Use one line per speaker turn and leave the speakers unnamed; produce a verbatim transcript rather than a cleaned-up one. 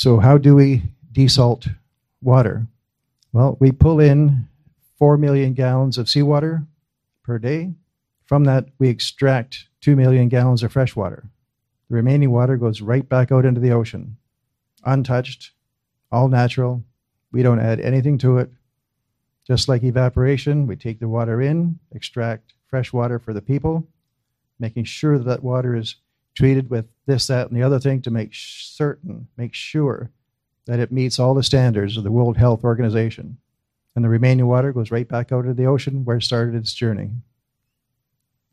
So how do we desalt water? Well, we pull in four million gallons of seawater per day. From that, we extract two million gallons of fresh water. The remaining water goes right back out into the ocean, untouched, all natural. We don't add anything to it. Just like evaporation, we take the water in, extract fresh water for the people, making sure that, that water is treated with this, that, and the other thing to make certain, make sure that it meets all the standards of the World Health Organization. And the remaining water goes right back out into the ocean where it started its journey.